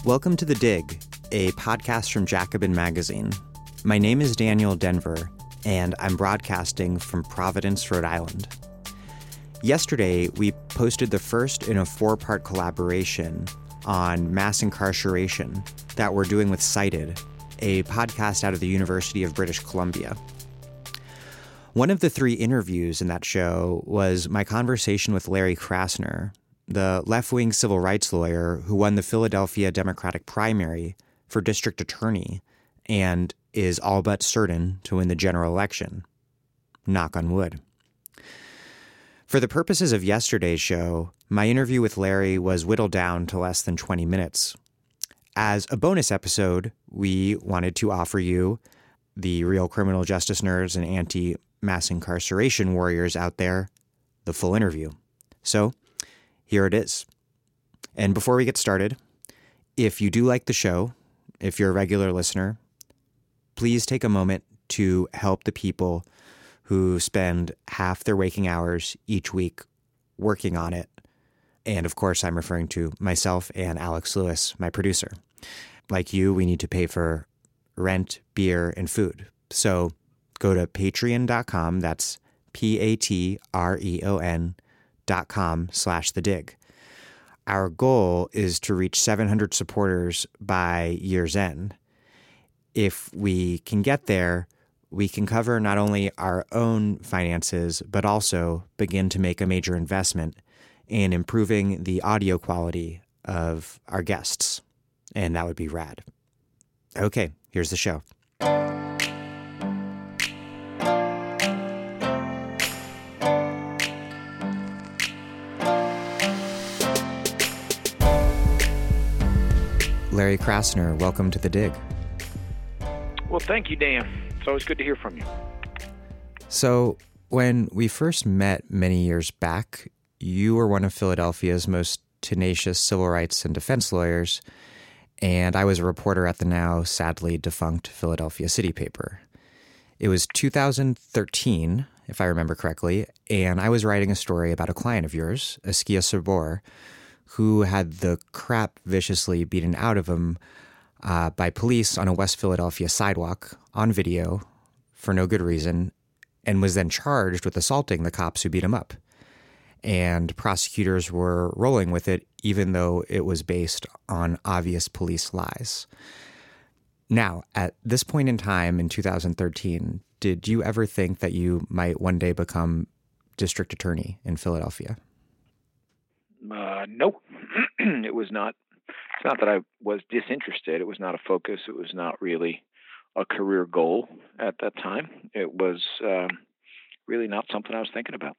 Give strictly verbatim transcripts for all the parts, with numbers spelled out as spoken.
Welcome to The Dig, a podcast from Jacobin Magazine. My name is Daniel Denver, and I'm broadcasting from Providence, Rhode Island. Yesterday, we posted the first in a four-part collaboration on mass incarceration that we're doing with Cited, a podcast out of the University of British Columbia. One of the three interviews in that show was my conversation with Larry Krasner, the left-wing civil rights lawyer who won the Philadelphia Democratic primary for district attorney and is all but certain to win the general election. Knock on wood. For the purposes of yesterday's show, my interview with Larry was whittled down to less than twenty minutes. As a bonus episode, we wanted to offer you, the real criminal justice nerds and anti-mass incarceration warriors out there, the full interview. So, here it is. And before we get started, if you do like the show, if you're a regular listener, please take a moment to help the people who spend half their waking hours each week working on it. And of course, I'm referring to myself and Alex Lewis, my producer. Like you, we need to pay for rent, beer, and food. So go to patreon dot com, that's P A T R E O N dot com slash the dig. Our goal is to reach seven hundred supporters by year's end. If we can get there, we can cover not only our own finances, but also begin to make a major investment in improving the audio quality of our guests. And that would be rad. Okay, here's the show. Larry Krasner, welcome to The Dig. Well, thank you, Dan. It's always good to hear from you. So, when we first met many years back, you were one of Philadelphia's most tenacious civil rights and defense lawyers, and I was a reporter at the now sadly defunct Philadelphia City paper. It was two thousand thirteen, if I remember correctly, and I was writing a story about a client of yours, Askia Sabor, who had the crap viciously beaten out of him uh, by police on a West Philadelphia sidewalk on video for no good reason, and was then charged with assaulting the cops who beat him up. And prosecutors were rolling with it, even though it was based on obvious police lies. Now, at this point in time in two thousand thirteen, did you ever think that you might one day become district attorney in Philadelphia? Uh, no, it was not. It's not that I was disinterested. It was not a focus. It was not really a career goal at that time. It was um, really not something I was thinking about.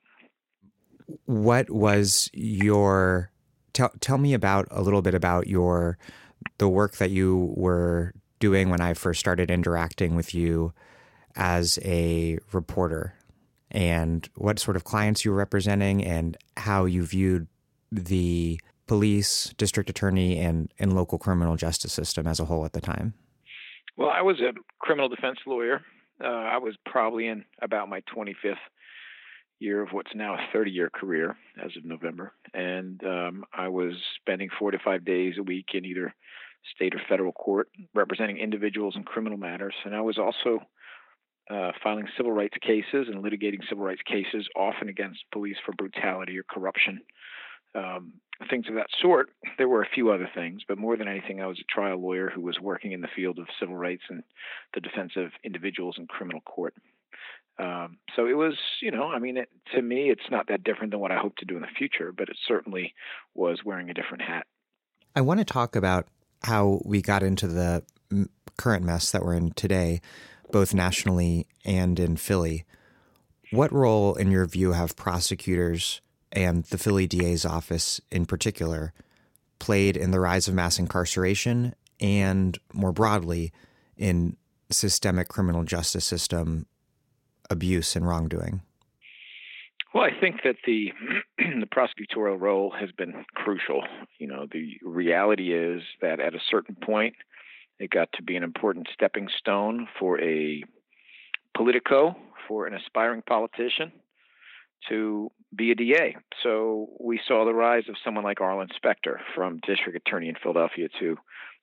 What was your, tell, tell me about a little bit about your, the work that you were doing when I first started interacting with you as a reporter, and what sort of clients you were representing and how you viewed the police, district attorney, and, and local criminal justice system as a whole at the time. Well, I was a criminal defense lawyer. Uh, I was probably in about my twenty-fifth year of what's now a thirty-year career as of November. And um, I was spending four to five days a week in either state or federal court representing individuals in criminal matters. And I was also uh, filing civil rights cases and litigating civil rights cases, often against police for brutality or corruption. Um, things of that sort. There were a few other things, but more than anything, I was a trial lawyer who was working in the field of civil rights and the defense of individuals in criminal court. Um, so it was, you know, I mean, it, to me, it's not that different than what I hope to do in the future, but it certainly was wearing a different hat. I want to talk about how we got into the current mess that we're in today, both nationally and in Philly. What role, in your view, have prosecutors and the Philly D A's office in particular played in the rise of mass incarceration and, more broadly, in systemic criminal justice system abuse and wrongdoing? Well, I think that the the prosecutorial role has been crucial. You know, the reality is that at a certain point, it got to be an important stepping stone for a politico, for an aspiring politician, to be a D A. So we saw the rise of someone like Arlen Specter, from district attorney in Philadelphia to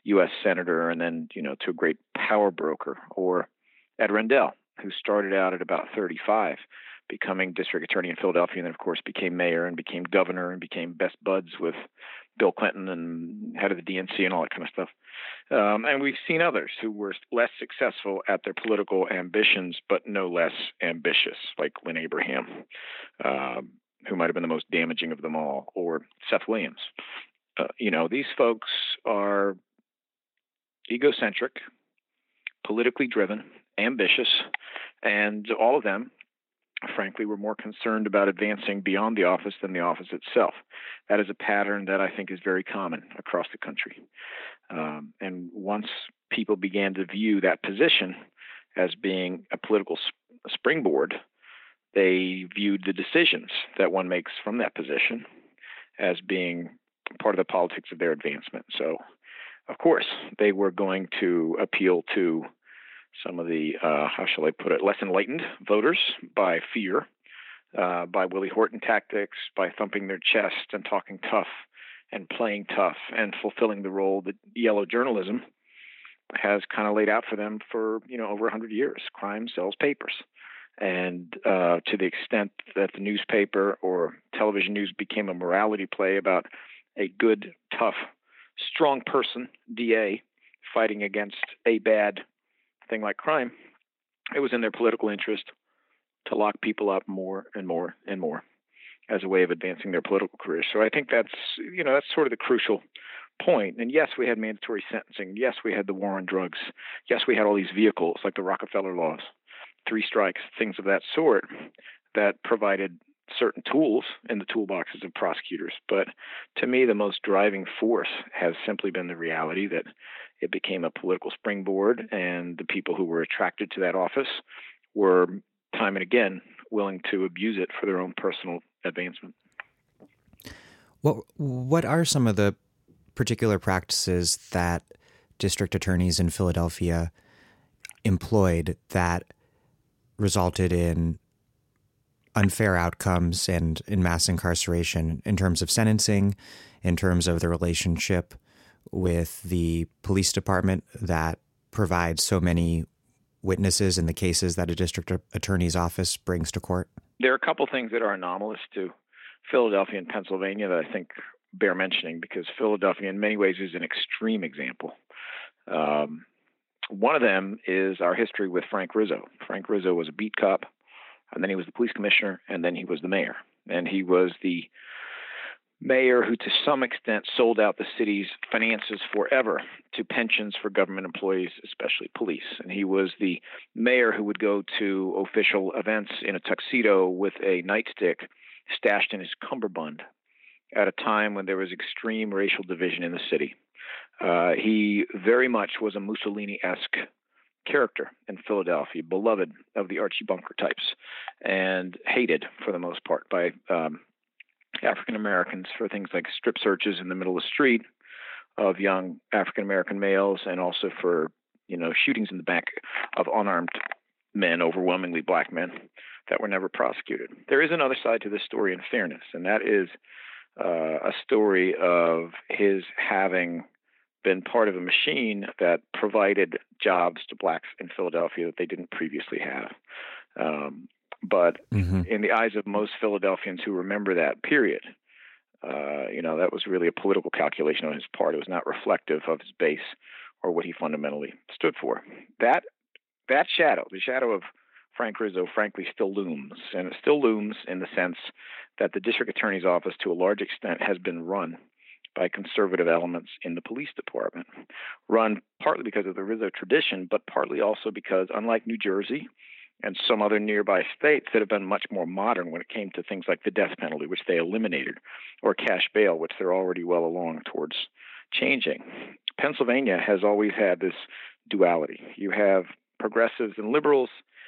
U S senator and then, you know, to a great power broker, or Ed Rendell, who started out at about thirty-five, becoming district attorney in Philadelphia, and then, of course, became mayor and became governor and became best buds with Bill Clinton and head of the D N C and all that kind of stuff. Um, and we've seen others who were less successful at their political ambitions, but no less ambitious, like Lynn Abraham, uh, who might have been the most damaging of them all, or Seth Williams. Uh, you know, these folks are egocentric, politically driven, ambitious, and all of them, frankly, were more concerned about advancing beyond the office than the office itself. That is a pattern that I think is very common across the country. Um, and once people began to view that position as being a political sp- springboard, they viewed the decisions that one makes from that position as being part of the politics of their advancement. So, of course, they were going to appeal to some of the, uh, how shall I put it, less enlightened voters by fear, uh, by Willie Horton tactics, by thumping their chest and talking tough and playing tough and fulfilling the role that yellow journalism has kind of laid out for them for, you know, over one hundred years. Crime sells papers. And uh, to the extent that the newspaper or television news became a morality play about a good, tough, strong person, D A, fighting against a bad thing like crime, it was in their political interest to lock people up more and more and more as a way of advancing their political careers. So I think that's, you know, that's sort of the crucial point. And yes, we had mandatory sentencing. Yes, we had the war on drugs. Yes, we had all these vehicles like the Rockefeller laws, three strikes, things of that sort that provided certain tools in the toolboxes of prosecutors. But to me, the most driving force has simply been the reality that it became a political springboard, and the people who were attracted to that office were time and again willing to abuse it for their own personal advancement. What what are some of the particular practices that district attorneys in Philadelphia employed that resulted in unfair outcomes and in mass incarceration in terms of sentencing, in terms of the relationship with the police department that provides so many witnesses in the cases that a district attorney's office brings to court? There are a couple things that are anomalous to Philadelphia and Pennsylvania that I think bear mentioning, because Philadelphia in many ways is an extreme example. Um, one of them is our history with Frank Rizzo. Frank Rizzo was a beat cop, and then he was the police commissioner, and then he was the mayor. And he was the mayor who, to some extent, sold out the city's finances forever to pensions for government employees, especially police. And he was the mayor who would go to official events in a tuxedo with a nightstick stashed in his cummerbund at a time when there was extreme racial division in the city. Uh, he very much was a Mussolini-esque character in Philadelphia, beloved of the Archie Bunker types, and hated for the most part by um, African Americans for things like strip searches in the middle of the street of young African American males, and also for, you know, shootings in the back of unarmed men, overwhelmingly black men, that were never prosecuted. There is another side to this story, in fairness, and that is uh, a story of his having been part of a machine that provided jobs to blacks in Philadelphia that they didn't previously have. Um, but mm-hmm. in the eyes of most Philadelphians who remember that period, uh, you know, that was really a political calculation on his part. It was not reflective of his base or what he fundamentally stood for. That that shadow, the shadow of Frank Rizzo, frankly, still looms. And it still looms in the sense that the district attorney's office, to a large extent, has been run by conservative elements in the police department, run partly because of the Rizzo tradition, but partly also because, unlike New Jersey and some other nearby states that have been much more modern when it came to things like the death penalty, which they eliminated, or cash bail, which they're already well along towards changing, Pennsylvania has always had this duality. You have progressives and liberals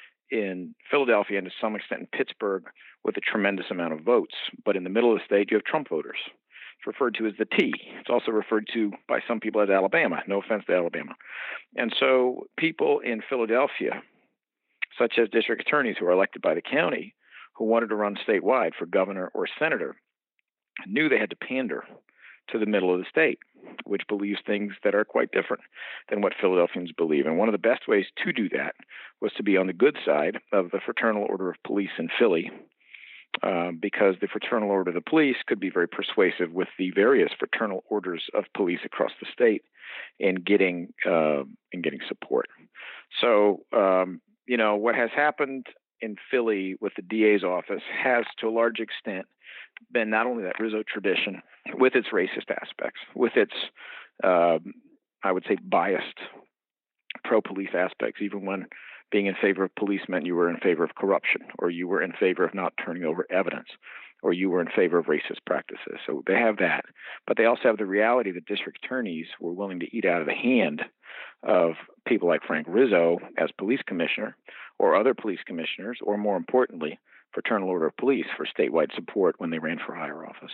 in Philadelphia and to some extent in Pittsburgh with a tremendous amount of votes, but in the middle of the state, you have Trump voters. It's referred to as the T. It's also referred to by some people as Alabama. No offense to Alabama. And so people in Philadelphia, such as district attorneys who are elected by the county, who wanted to run statewide for governor or senator, knew they had to pander to the middle of the state. which believes things that are quite different than what Philadelphians believe. And one of the best ways to do that was to be on the good side of the Fraternal Order of Police in Philly, uh, because the Fraternal Order of the Police could be very persuasive with the various fraternal orders of police across the state in getting uh, in getting support. So, um, you know, what has happened in Philly with the D A's office has, to a large extent, been not only that Rizzo tradition with its racist aspects, with its, um, I would say, biased pro-police aspects, even when being in favor of police meant you were in favor of corruption, or you were in favor of not turning over evidence, or you were in favor of racist practices. So they have that. But they also have the reality that district attorneys were willing to eat out of the hand of people like Frank Rizzo as police commissioner, or other police commissioners, or more importantly, Fraternal Order of Police for statewide support when they ran for higher office.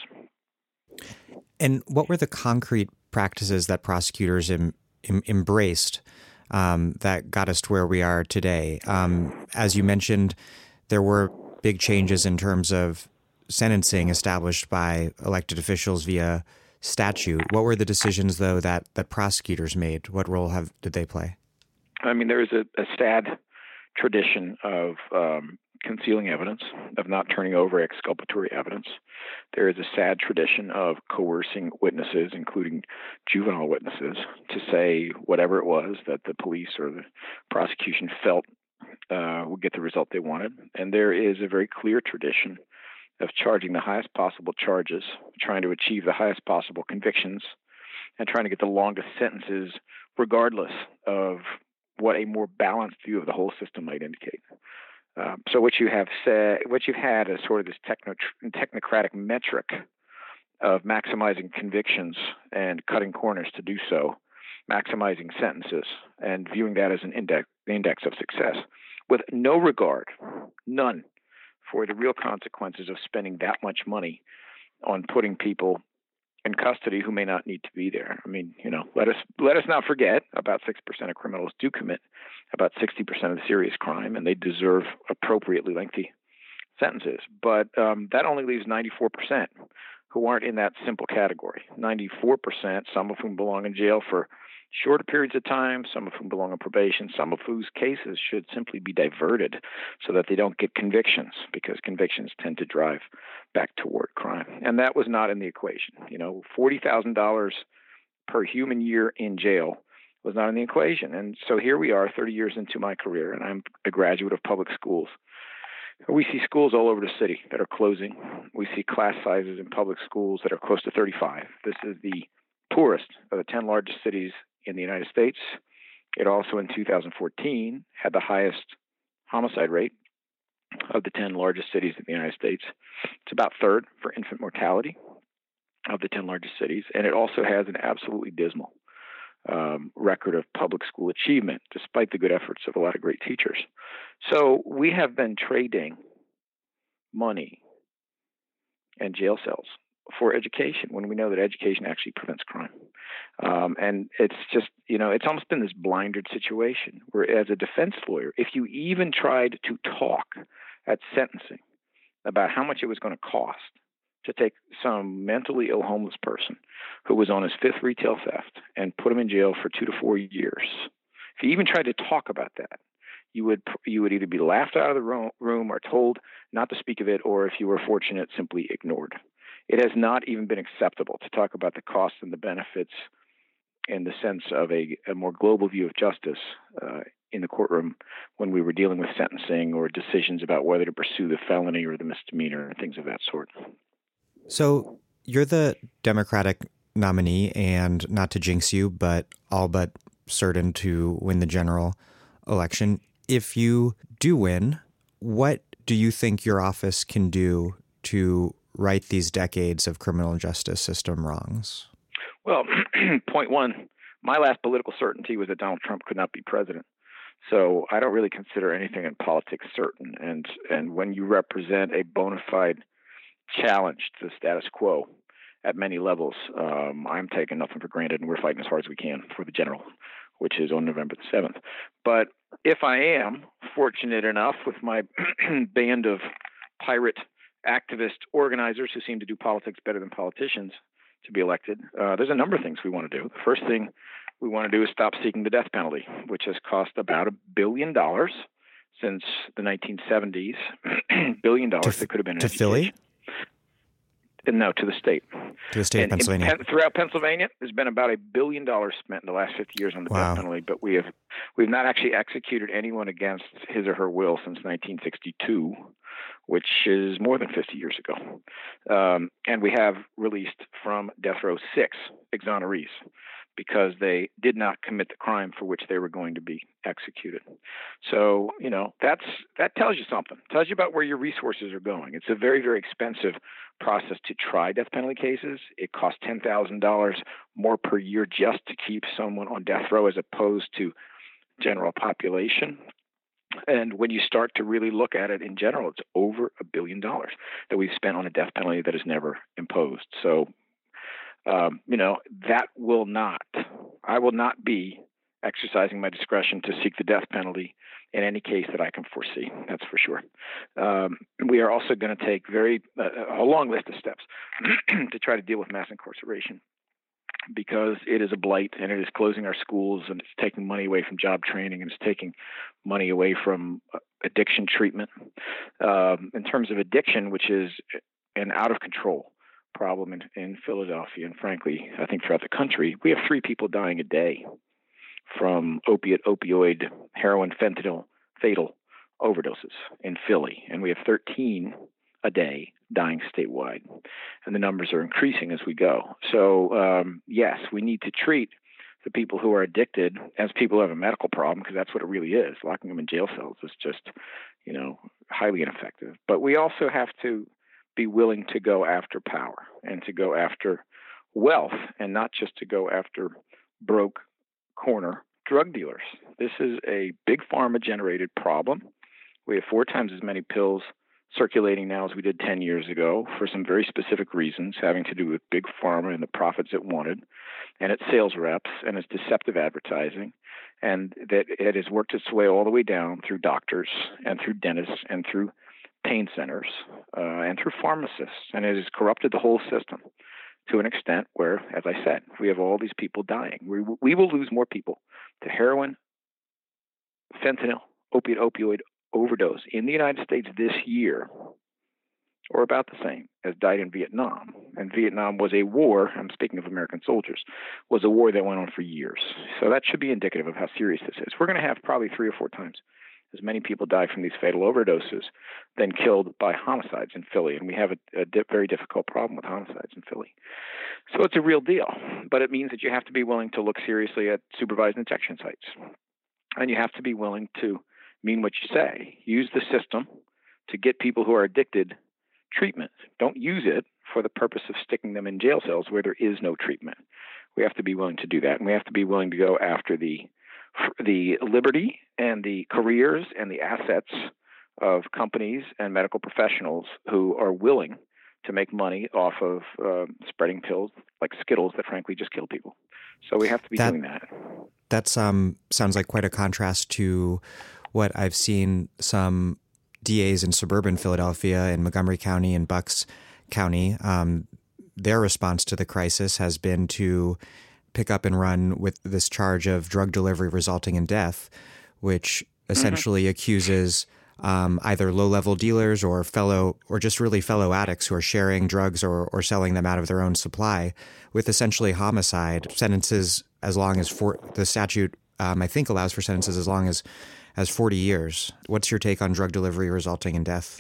And what were the concrete practices that prosecutors em, em, embraced um, that got us to where we are today? Um, as you mentioned, there were big changes in terms of sentencing established by elected officials via statute. What were the decisions, though, that, that prosecutors made? What role have did they play? I mean, there is a, a sad tradition of um, concealing evidence, of not turning over exculpatory evidence. There is a sad tradition of coercing witnesses, including juvenile witnesses, to say whatever it was that the police or the prosecution felt uh, would get the result they wanted. And there is a very clear tradition of charging the highest possible charges, trying to achieve the highest possible convictions, and trying to get the longest sentences, regardless of what a more balanced view of the whole system might indicate. Um, so what you have said, what you've had is sort of this techno, technocratic metric of maximizing convictions and cutting corners to do so, maximizing sentences, and viewing that as an index, index of success, with no regard, none, for the real consequences of spending that much money on putting people in custody who may not need to be there. I mean, you know, let us let us not forget about six percent of criminals do commit about sixty percent of the serious crime, and they deserve appropriately lengthy sentences. But um, that only leaves ninety-four percent who aren't in that simple category. ninety-four percent, some of whom belong in jail for shorter periods of time, some of whom belong on probation, some of whose cases should simply be diverted so that they don't get convictions, because convictions tend to drive back toward crime. And that was not in the equation. You know, forty thousand dollars per human year in jail was not in the equation. And so here we are thirty years into my career, and I'm a graduate of public schools. We see schools all over the city that are closing. We see class sizes in public schools that are close to thirty-five. This is the poorest of the ten largest cities in the United States. It also, in two thousand fourteen, had the highest homicide rate of the ten largest cities in the United States. It's about third for infant mortality of the ten largest cities. And it also has an absolutely dismal um, record of public school achievement, despite the good efforts of a lot of great teachers. So we have been trading money and jail cells for education when we know that education actually prevents crime. Um, and it's just, you know, it's almost been this blindered situation where, as a defense lawyer, if you even tried to talk at sentencing about how much it was going to cost to take some mentally ill homeless person who was on his fifth retail theft and put him in jail for two to four years, if you even tried to talk about that, you would you would either be laughed out of the room or told not to speak of it, or if you were fortunate, simply ignored. It has not even been acceptable to talk about the costs and the benefits in the sense of a, a more global view of justice uh, in the courtroom when we were dealing with sentencing or decisions about whether to pursue the felony or the misdemeanor and things of that sort. So you're the Democratic nominee, and not to jinx you, but all but certain to win the general election. If you do win, what do you think your office can do to right these decades of criminal justice system wrongs? Well, point one, my last political certainty was that Donald Trump could not be president. So I don't really consider anything in politics certain. And and when you represent a bona fide challenge to the status quo at many levels, um, I'm taking nothing for granted, and we're fighting as hard as we can for the general, which is on November the seventh. But if I am fortunate enough with my band of pirate activist organizers who seem to do politics better than politicians to be elected, uh, there's a number of things we want to do. The first thing we want to do is stop seeking the death penalty, which has cost about a billion dollars since the nineteen seventies. Billion dollars to, that could have been in to education. Philly? No, to the state. To the state and of Pennsylvania. In, throughout Pennsylvania, there's been about a billion dollars spent in the last fifty years on the Wow. death penalty, but we have we've not actually executed anyone against his or her will since nineteen sixty-two, which is more than fifty years ago. Um, and we have released from death row six exonerees because they did not commit the crime for which they were going to be executed. So, you know, that's that tells you something. It tells you about where your resources are going. It's a very, very expensive process to try death penalty cases. It costs ten thousand dollars more per year just to keep someone on death row as opposed to general population. And when you start to really look at it in general, it's over a billion dollars that we've spent on a death penalty that is never imposed. So, um, you know, that will not, I will not be exercising my discretion to seek the death penalty in any case that I can foresee. That's for sure. Um, we are also going to take very uh, a long list of steps to try to deal with mass incarceration, because it is a blight and it is closing our schools and it's taking money away from job training and it's taking money away from addiction treatment. Um, in terms of addiction, which is an out of control problem in, in Philadelphia and frankly, I think throughout the country, we have three people dying a day from opiate, opioid, heroin, fentanyl, fatal overdoses in Philly. And we have thirteen a day dying statewide. And the numbers are increasing as we go. So, um, yes, we need to treat the people who are addicted as people who have a medical problem, because that's what it really is. Locking them in jail cells is just, you know, highly ineffective. But we also have to be willing to go after power and to go after wealth and not just to go after broke corner drug dealers. This is a big pharma generated problem. We have four times as many pills circulating now as we did ten years ago for some very specific reasons having to do with big pharma and the profits it wanted and its sales reps and its deceptive advertising, and that it has worked its way all the way down through doctors and through dentists and through pain centers uh, and through pharmacists, and it has corrupted the whole system to an extent where, as I said, we have all these people dying. We, we will lose more people to heroin, fentanyl, opiate, opioid overdose in the United States this year, or about the same, as died in Vietnam. And Vietnam was a war, I'm speaking of American soldiers, was a war that went on for years. So that should be indicative of how serious this is. We're going to have probably three or four times as many people die from these fatal overdoses than killed by homicides in Philly. And we have a, a di- very difficult problem with homicides in Philly. So it's a real deal. But it means that you have to be willing to look seriously at supervised injection sites. And you have to be willing to mean what you say. Use the system to get people who are addicted treatment. Don't use it for the purpose of sticking them in jail cells where there is no treatment. We have to be willing to do that. And we have to be willing to go after the the liberty and the careers and the assets of companies and medical professionals who are willing to make money off of uh, spreading pills like Skittles that frankly just kill people. So we have to be that, doing that. That um, sounds like quite a contrast to what I've seen some D As in suburban Philadelphia in Montgomery County and Bucks County. Um, their response to the crisis has been to pick up and run with this charge of drug delivery resulting in death, which essentially mm-hmm. accuses um, either low-level dealers or fellow or just really fellow addicts who are sharing drugs or, or selling them out of their own supply with essentially homicide sentences as long as for, the statute, um, I think, allows for sentences as long as as forty years. What's your take on drug delivery resulting in death?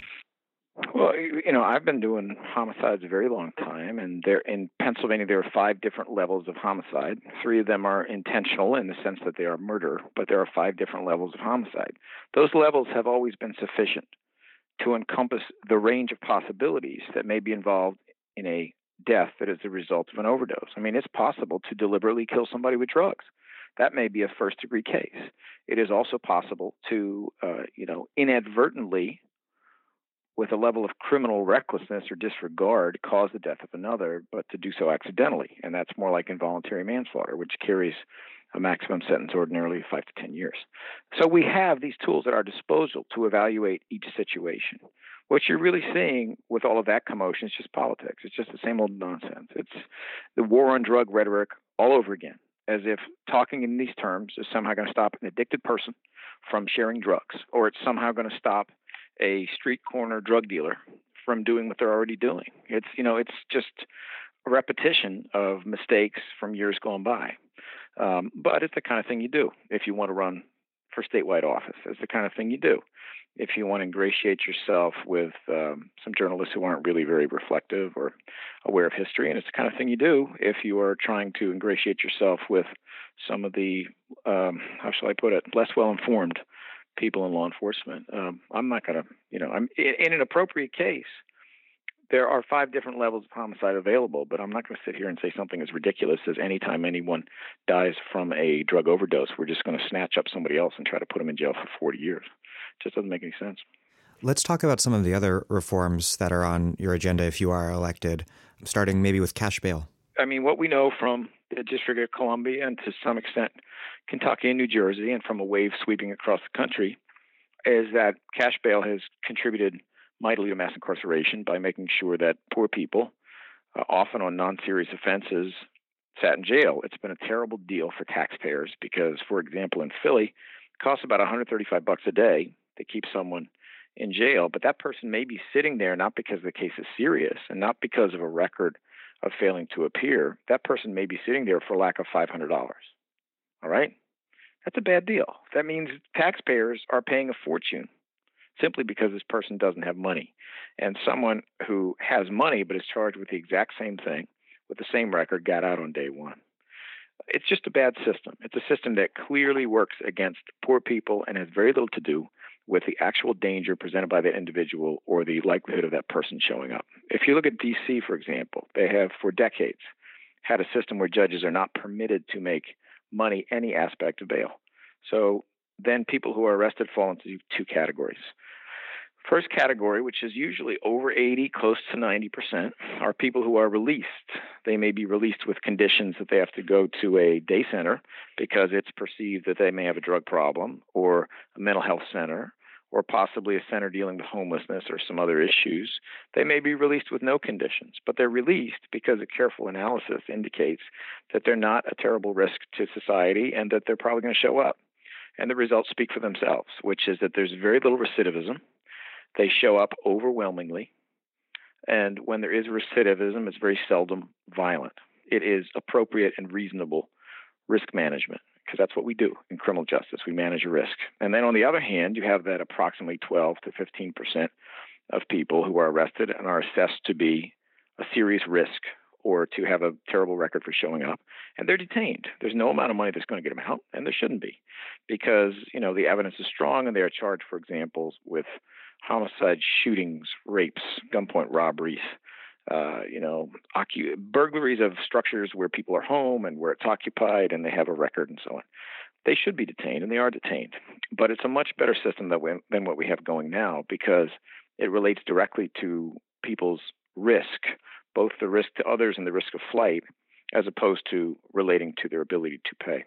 Well, you know, I've been doing homicides a very long time, and there in Pennsylvania there are five different levels of homicide. Three of them are intentional in the sense that they are murder, but there are five different levels of homicide. Those levels have always been sufficient to encompass the range of possibilities that may be involved in a death that is the result of an overdose. I mean, it's possible to deliberately kill somebody with drugs. That may be a first-degree case. It is also possible to, uh, you know, inadvertently, with a level of criminal recklessness or disregard, cause the death of another, but to do so accidentally. And that's more like involuntary manslaughter, which carries a maximum sentence ordinarily of five to ten years. So we have these tools at our disposal to evaluate each situation. what you're really seeing with all of that commotion is just politics. It's just the same old nonsense. It's the war on drug rhetoric all over again, as if talking in these terms is somehow going to stop an addicted person from sharing drugs, or it's somehow going to stop a street corner drug dealer from doing what they're already doing. It's, you know, it's just a repetition of mistakes from years gone by. Um, but it's the kind of thing you do if you want to run for statewide office. It's the kind of thing you do if you want to ingratiate yourself with um, some journalists who aren't really very reflective or aware of history. And it's the kind of thing you do if you are trying to ingratiate yourself with some of the, um, how shall I put it, less well-informed people in law enforcement. Um, I'm not going to, you know, I'm in, in an appropriate case. There are five different levels of homicide available, but I'm not going to sit here and say something as ridiculous as anytime anyone dies from a drug overdose, we're just going to snatch up somebody else and try to put them in jail for forty years. It just doesn't make any sense. Let's talk about some of the other reforms that are on your agenda if you are elected, starting maybe with cash bail. I mean, what we know from the District of Columbia and to some extent Kentucky and New Jersey, and from a wave sweeping across the country, is that cash bail has contributed mightily to mass incarceration by making sure that poor people, uh, often on non-serious offenses, sat in jail. It's been a terrible deal for taxpayers because, for example, in Philly, it costs about one hundred thirty-five bucks a day to keep someone in jail, but that person may be sitting there not because the case is serious and not because of a record of failing to appear. That person may be sitting there for lack of five hundred dollars. All right? That's a bad deal. That means taxpayers are paying a fortune simply because this person doesn't have money. And someone who has money but is charged with the exact same thing with the same record got out on day one. It's just a bad system. It's a system that clearly works against poor people and has very little to do with the actual danger presented by that individual or the likelihood of that person showing up. If you look at D C, for example, they have for decades had a system where judges are not permitted to make money any aspect of bail. So then people who are arrested fall into two categories. First category, which is usually over eighty, close to ninety percent, are people who are released. They may be released with conditions that they have to go to a day center because it's perceived that they may have a drug problem, or a mental health center, or possibly a center dealing with homelessness or some other issues. They may be released with no conditions, but they're released because a careful analysis indicates that they're not a terrible risk to society and that they're probably going to show up. And the results speak for themselves, which is that there's very little recidivism. They show up overwhelmingly. And when there is recidivism, it's very seldom violent. It is appropriate and reasonable risk management, because that's what we do in criminal justice. We manage a risk. And then on the other hand, you have that approximately twelve to fifteen percent of people who are arrested and are assessed to be a serious risk or to have a terrible record for showing up, and they're detained. There's no amount of money that's going to get them out, and there shouldn't be, because, you know, the evidence is strong and they are charged, for example, with homicide, shootings, rapes, gunpoint robberies, uh, you know, occu- burglaries of structures where people are home and where it's occupied and they have a record and so on. They should be detained, and they are detained. But it's a much better system that we, than what we have going now, because it relates directly to people's risk, both the risk to others and the risk of flight, as opposed to relating to their ability to pay.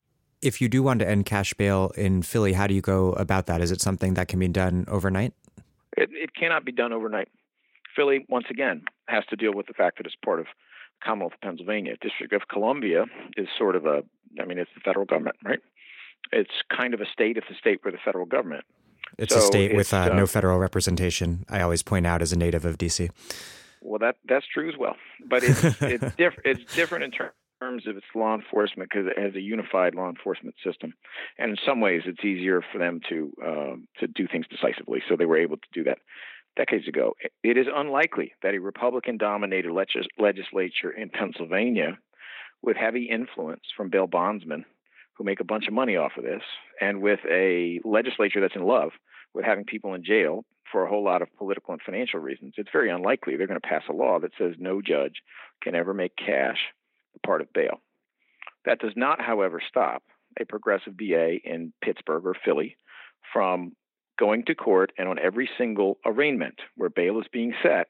If you do want to end cash bail in Philly, how do you go about that? Is it something that can be done overnight? It, it cannot be done overnight. Philly, once again, has to deal with the fact that it's part of the Commonwealth of Pennsylvania. District of Columbia is sort of a, I mean, it's the federal government, right? It's kind of a state. It's a state with the federal government. It's so a state it's, with uh, uh, no federal representation, I always point out as a native of D C. Well, that that's true as well. But it's, it's, diff- it's different in terms. terms of its law enforcement, because it has a unified law enforcement system, and in some ways it's easier for them to uh, to do things decisively. So they were able to do that decades ago. It is unlikely that a Republican-dominated legis- legislature in Pennsylvania, with heavy influence from bail bondsmen who make a bunch of money off of this, and with a legislature that's in love with having people in jail for a whole lot of political and financial reasons, it's very unlikely they're going to pass a law that says no judge can ever make cash part of bail. That does not, however, stop a progressive D A in Pittsburgh or Philly from going to court and on every single arraignment where bail is being set,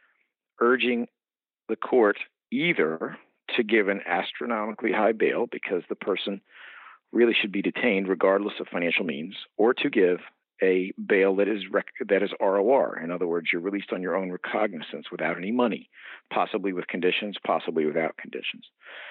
urging the court either to give an astronomically high bail because the person really should be detained regardless of financial means, or to give a bail that is rec- that is R O R. In other words, you're released on your own recognizance without any money, possibly with conditions, possibly without conditions.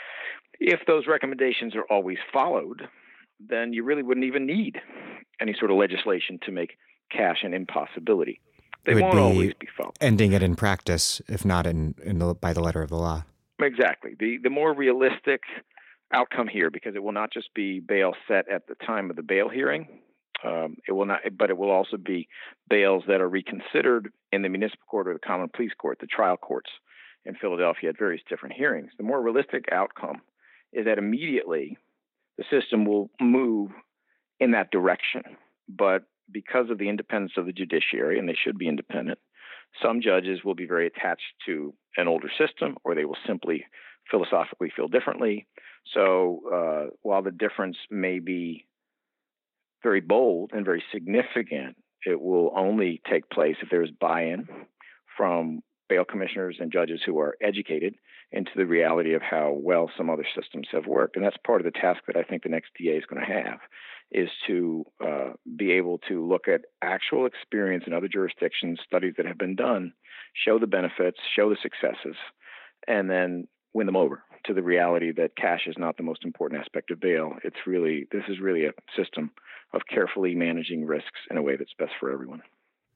If those recommendations are always followed, then you really wouldn't even need any sort of legislation to make cash an impossibility. They won't always be followed. Ending it in practice, if not in, in the, by the letter of the law. Exactly. The the more realistic outcome here, because it will not just be bail set at the time of the bail hearing, um, it will not, but it will also be bails that are reconsidered in the municipal court or the common pleas court, the trial courts in Philadelphia at various different hearings. The more realistic outcome is that immediately the system will move in that direction. But because of the independence of the judiciary, and they should be independent, some judges will be very attached to an older system, or they will simply philosophically feel differently. So uh, while the difference may be very bold and very significant, it will only take place if there is buy-in from bail commissioners and judges who are educated into the reality of how well some other systems have worked. And that's part of the task that I think the next D A is going to have, is to uh, be able to look at actual experience in other jurisdictions, studies that have been done, show the benefits, show the successes, and then win them over to the reality that cash is not the most important aspect of bail. It's really, this is really a system of carefully managing risks in a way that's best for everyone.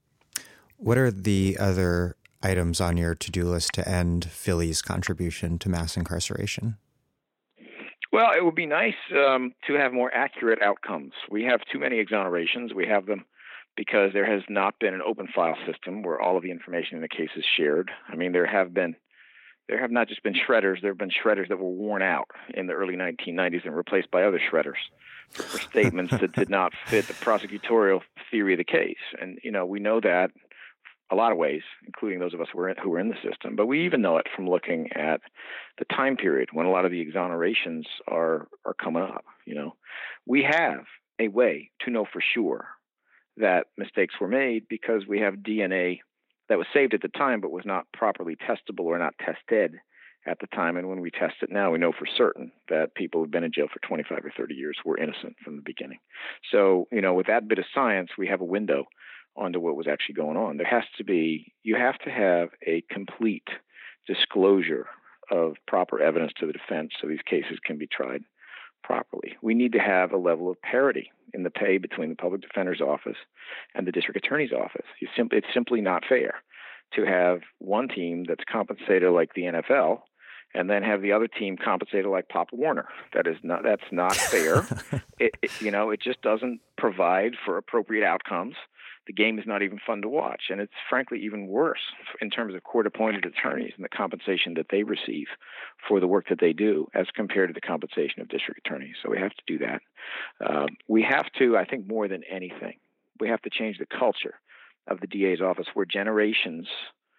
What are the other items on your to-do list to end Philly's contribution to mass incarceration? Well, it would be nice um, to have more accurate outcomes. We have too many exonerations. We have them because there has not been an open file system where all of the information in the case is shared. I mean, there have been There have not just been shredders, there have been shredders that were worn out in the early nineteen nineties and replaced by other shredders for statements that did not fit the prosecutorial theory of the case. And, you know, we know that a lot of ways, including those of us who were in, who were in the system. But we even know it from looking at the time period when a lot of the exonerations are, are coming up. You know, we have a way to know for sure that mistakes were made because we have D N A that was saved at the time but was not properly testable or not tested at the time. And when we test it now, we know for certain that people who've been in jail for twenty-five or thirty years were innocent from the beginning. So, you know, with that bit of science, we have a window onto what was actually going on. There has to be, you have to have a complete disclosure of proper evidence to the defense so these cases can be tried properly. We need to have a level of parity in the pay between the public defender's office and the district attorney's office. You simply, it's simply not fair to have one team that's compensated like the N F L and then have the other team compensated like Pop Warner. That is not, that's not fair. it, it, you know, it just doesn't provide for appropriate outcomes. The game is not even fun to watch. And it's frankly even worse in terms of court-appointed attorneys and the compensation that they receive for the work that they do as compared to the compensation of district attorneys. So we have to do that. Um, we have to, I think more than anything, we have to change the culture of the D A's office where generations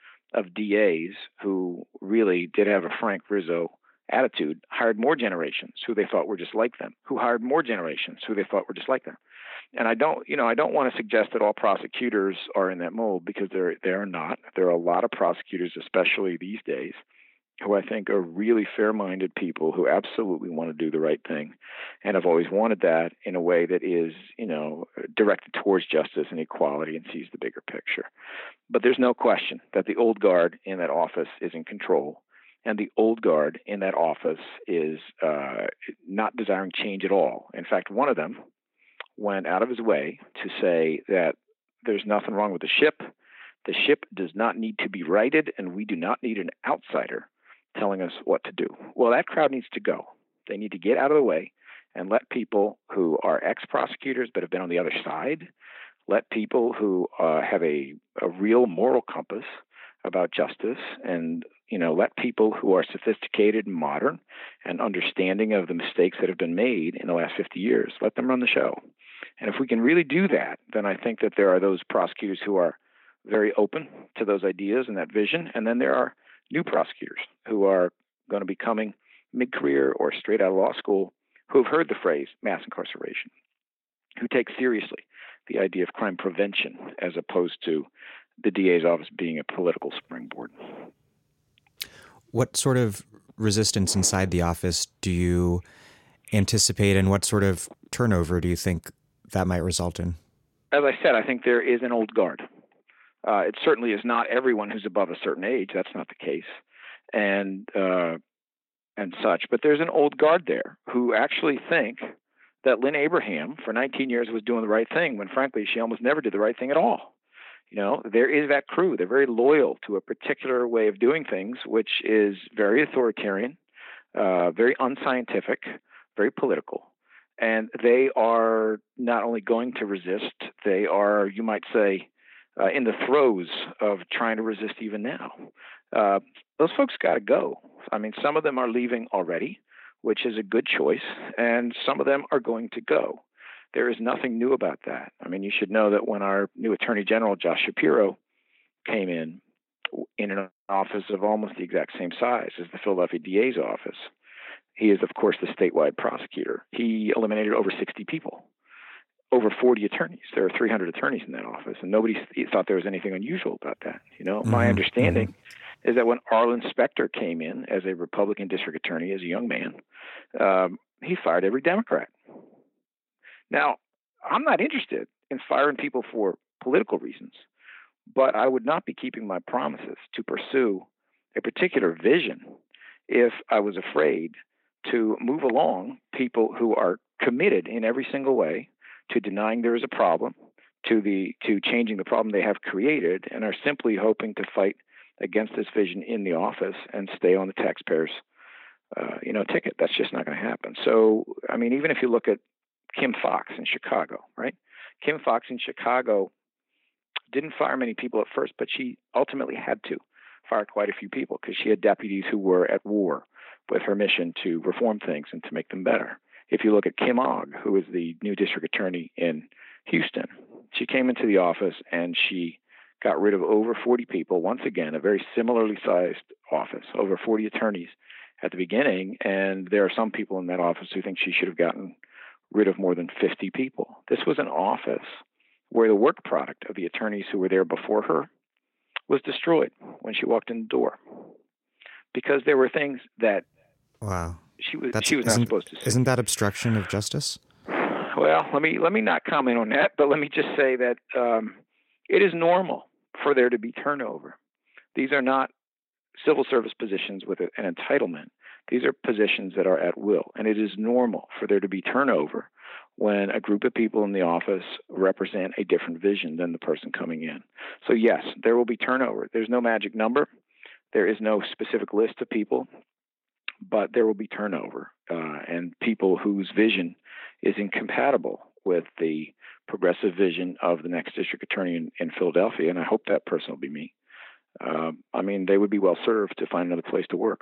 of D As who really did have a Frank Rizzo attitude hired more generations who they thought were just like them, who hired more generations who they thought were just like them. And I don't, you know, I don't want to suggest that all prosecutors are in that mold because they're, they're not. There are a lot of prosecutors, especially these days, who I think are really fair-minded people who absolutely want to do the right thing and have always wanted that in a way that is, you know, directed towards justice and equality and sees the bigger picture. But there's no question that the old guard in that office is in control, and the old guard in that office is uh, not desiring change at all. In fact, one of them went out of his way to say that there's nothing wrong with the ship. The ship does not need to be righted, and we do not need an outsider telling us what to do. Well, that crowd needs to go. They need to get out of the way and let people who are ex-prosecutors but have been on the other side, let people who uh, have a, a real moral compass about justice, and, you know, let people who are sophisticated and modern and understanding of the mistakes that have been made in the last fifty years, let them run the show. And if we can really do that, then I think that there are those prosecutors who are very open to those ideas and that vision. And then there are new prosecutors who are going to be coming mid-career or straight out of law school who have heard the phrase mass incarceration, who take seriously the idea of crime prevention as opposed to the D A's office being a political springboard. What sort of resistance inside the office do you anticipate, and what sort of turnover do you think that might result in? as I said, I think there is an old guard. Uh, it certainly is not everyone who's above a certain age. That's not the case, and uh, and such. But there's an old guard there who actually think that Lynn Abraham for nineteen years was doing the right thing when, frankly, she almost never did the right thing at all. You know, there is that crew. They're very loyal to a particular way of doing things, which is very authoritarian, uh, very unscientific, very political. And they are not only going to resist, they are, you might say, uh, in the throes of trying to resist even now. Uh, those folks got to go. I mean, some of them are leaving already, which is a good choice, and some of them are going to go. There is nothing new about that. I mean, you should know that when our new Attorney General, Josh Shapiro, came in, in an office of almost the exact same size as the Philadelphia D A's office, he is, of course, the statewide prosecutor. He eliminated over sixty people, over forty attorneys. There are three hundred attorneys in that office, and nobody thought there was anything unusual about that. You know, mm-hmm. My understanding mm-hmm. is that when Arlen Specter came in as a Republican district attorney, as a young man, um, he fired every Democrat. Now, I'm not interested in firing people for political reasons, but I would not be keeping my promises to pursue a particular vision if I was afraid to move along people who are committed in every single way to denying there is a problem, to the to changing the problem they have created, and are simply hoping to fight against this vision in the office and stay on the taxpayers' uh, you know, ticket. That's just not going to happen. So, I mean, even if you look at Kim Foxx in Chicago, right? Kim Foxx in Chicago didn't fire many people at first, but she ultimately had to fire quite a few people because she had deputies who were at war with her mission to reform things and to make them better. If you look at Kim Ogg, who is the new district attorney in Houston, she came into the office and she got rid of over forty people. Once again, a very similarly sized office, over forty attorneys at the beginning. And there are some people in that office who think she should have gotten rid of more than fifty people. This was an office where the work product of the attorneys who were there before her was destroyed when she walked in the door, because there were things that wow she was That's, she was not supposed to see. Isn't that obstruction of justice? Well, let me let me not comment on that, but let me just say that um, it is normal for there to be turnover. These are not civil service positions with an entitlement. These are positions that are at will, and it is normal for there to be turnover when a group of people in the office represent a different vision than the person coming in. So yes, there will be turnover. There's no magic number. There is no specific list of people, but there will be turnover, uh, and people whose vision is incompatible with the progressive vision of the next district attorney in, in Philadelphia, and I hope that person will be me. Uh, I mean, they would be well served to find another place to work.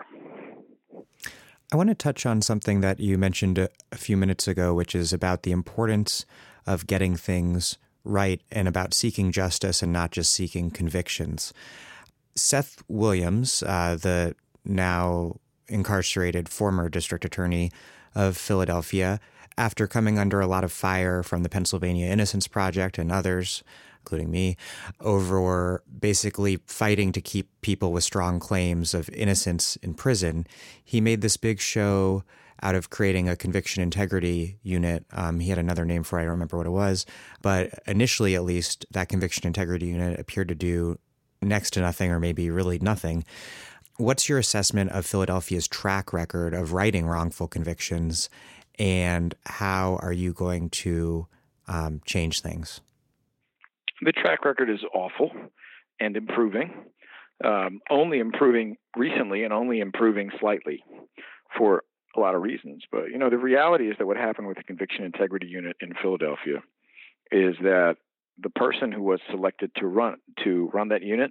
I want to touch on something that you mentioned a, a few minutes ago, which is about the importance of getting things right and about seeking justice and not just seeking convictions. Seth Williams, uh, the now incarcerated former district attorney of Philadelphia, after coming under a lot of fire from the Pennsylvania Innocence Project and others, including me, over basically fighting to keep people with strong claims of innocence in prison, he made this big show out of creating a conviction integrity unit. Um, he had another name for it, I don't remember what it was. But initially, at least, that conviction integrity unit appeared to do next to nothing or maybe really nothing. What's your assessment of Philadelphia's track record of writing wrongful convictions, and how are you going to um, change things? The track record is awful and improving, um, only improving recently and only improving slightly for a lot of reasons. But, you know, the reality is that what happened with the Conviction Integrity Unit in Philadelphia is that the person who was selected to run to run that unit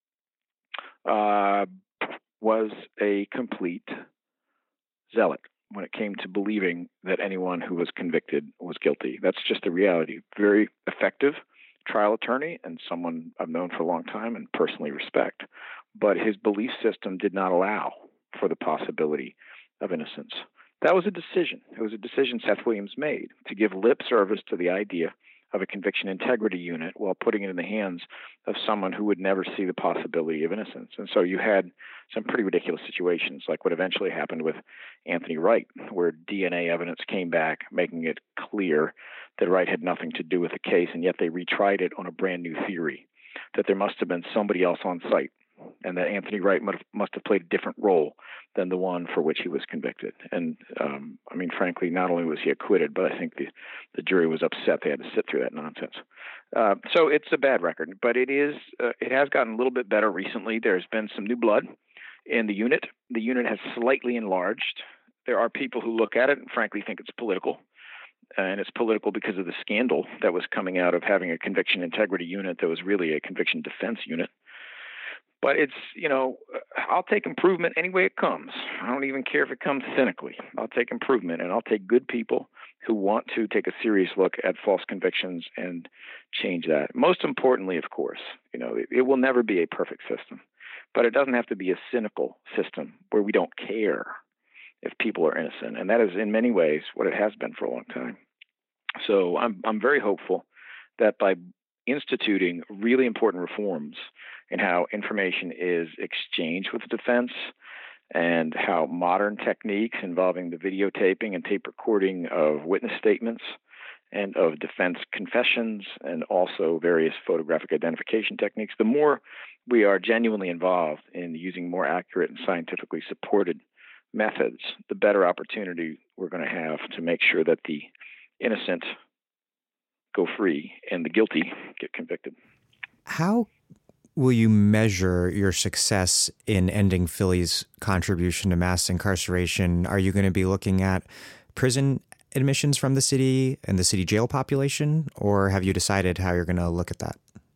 uh, was a complete zealot when it came to believing that anyone who was convicted was guilty. That's just the reality. Very effective trial attorney and someone I've known for a long time and personally respect. But his belief system did not allow for the possibility of innocence. That was a decision. It was a decision Seth Williams made to give lip service to the idea of a conviction integrity unit while putting it in the hands of someone who would never see the possibility of innocence. And so you had some pretty ridiculous situations, like what eventually happened with Anthony Wright, where D N A evidence came back making it clear that Wright had nothing to do with the case, and yet they retried it on a brand new theory that there must have been somebody else on site, and that Anthony Wright must have, must have played a different role than the one for which he was convicted. And, um, I mean, frankly, not only was he acquitted, but I think the, the jury was upset they had to sit through that nonsense. Uh, so it's a bad record, but it is uh, it has gotten a little bit better recently. There's been some new blood in the unit. The unit has slightly enlarged. There are people who look at it and, frankly, think it's political. And it's political because of the scandal that was coming out of having a conviction integrity unit that was really a conviction defense unit. But it's, you know, I'll take improvement any way it comes. I don't even care if it comes cynically. I'll take improvement, and I'll take good people who want to take a serious look at false convictions and change that. Most importantly, of course, you know, it, it will never be a perfect system, but it doesn't have to be a cynical system where we don't care if people are innocent. And that is in many ways what it has been for a long time. So I'm I'm very hopeful that by instituting really important reforms in how information is exchanged with the defense and how modern techniques involving the videotaping and tape recording of witness statements and of defense confessions and also various photographic identification techniques, the more we are genuinely involved in using more accurate and scientifically supported methods, the better opportunity we're going to have to make sure that the innocent go free and the guilty get convicted. How will you measure your success in ending Philly's contribution to mass incarceration? Are you going to be looking at prison admissions from the city and the city jail population, or have you decided how you're going to look at that?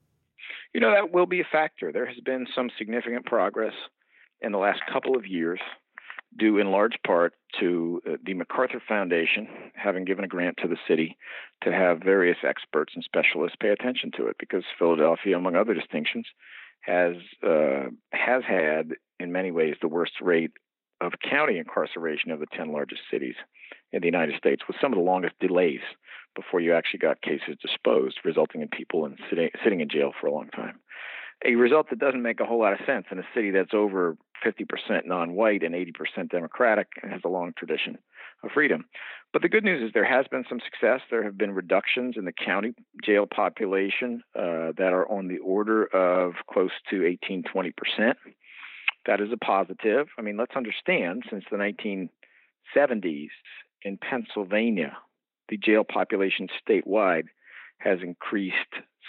You know, that will be a factor. There has been some significant progress in the last couple of years, due in large part to uh, the MacArthur Foundation having given a grant to the city to have various experts and specialists pay attention to it, because Philadelphia, among other distinctions, has uh, has had, in many ways, the worst rate of county incarceration of the ten largest cities in the United States, with some of the longest delays before you actually got cases disposed, resulting in people in sitting, sitting in jail for a long time. A result that doesn't make a whole lot of sense in a city that's over fifty percent non-white and eighty percent Democratic and has a long tradition of freedom. But the good news is there has been some success. There have been reductions in the county jail population uh, that are on the order of close to eighteen, twenty percent. That is a positive. I mean, let's understand, since the nineteen seventies in Pennsylvania, the jail population statewide has increased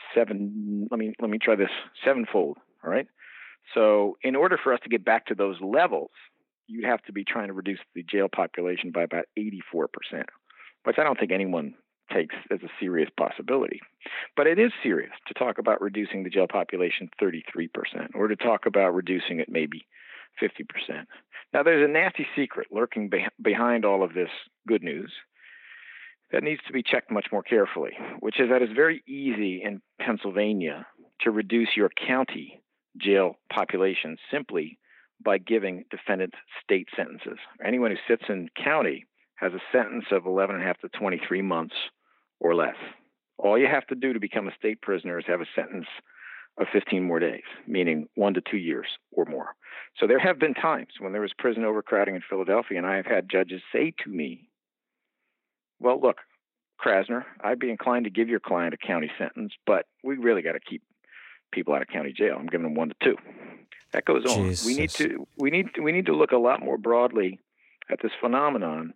seven, let me, let me try this, sevenfold, all right? So in order for us to get back to those levels, you'd have to be trying to reduce the jail population by about eighty-four percent, which I don't think anyone takes as a serious possibility. But it is serious to talk about reducing the jail population thirty-three percent, or to talk about reducing it maybe fifty percent. Now, there's a nasty secret lurking be- behind all of this good news that needs to be checked much more carefully, which is that it's very easy in Pennsylvania to reduce your county jail population simply by giving defendants state sentences. Anyone who sits in county has a sentence of eleven and a half to twenty-three months or less. All you have to do to become a state prisoner is have a sentence of fifteen more days, meaning one to two years or more. So there have been times when there was prison overcrowding in Philadelphia, and I have had judges say to me, well, look, Krasner, I'd be inclined to give your client a county sentence, but we really got to keep people out of county jail. I'm giving them one to two. That goes on. Jesus. We need to we need to, we need to look a lot more broadly at this phenomenon,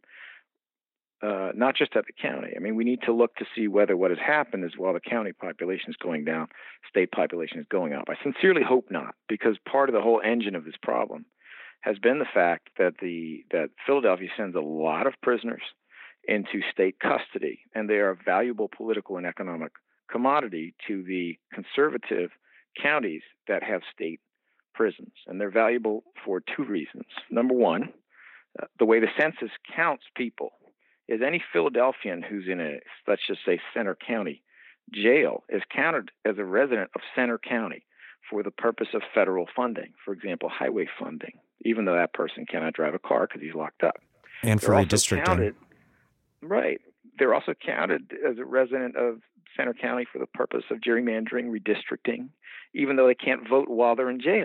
uh, not just at the county. I mean, we need to look to see whether what has happened is while the county population is going down, state population is going up. I sincerely hope not, because part of the whole engine of this problem has been the fact that the that Philadelphia sends a lot of prisoners into state custody, and they are a valuable political and economic commodity to the conservative counties that have state prisons. And they're valuable for two reasons. Number one, uh, the way the census counts people is any Philadelphian who's in a, let's just say, Center County jail is counted as a resident of Center County for the purpose of federal funding, for example, highway funding, even though that person cannot drive a car because he's locked up. And for redistricting. Counted, right. They're also counted as a resident of Centre County for the purpose of gerrymandering, redistricting, even though they can't vote while they're in jail.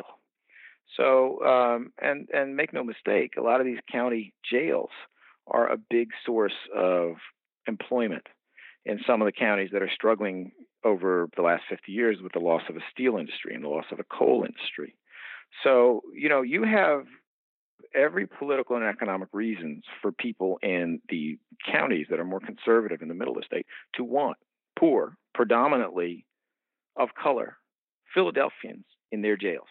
So, um, and and make no mistake, a lot of these county jails are a big source of employment in some of the counties that are struggling over the last fifty years with the loss of a steel industry and the loss of a coal industry. So, you know, you have every political and economic reasons for people in the counties that are more conservative in the middle of the state to want poor, predominantly of color, Philadelphians in their jails.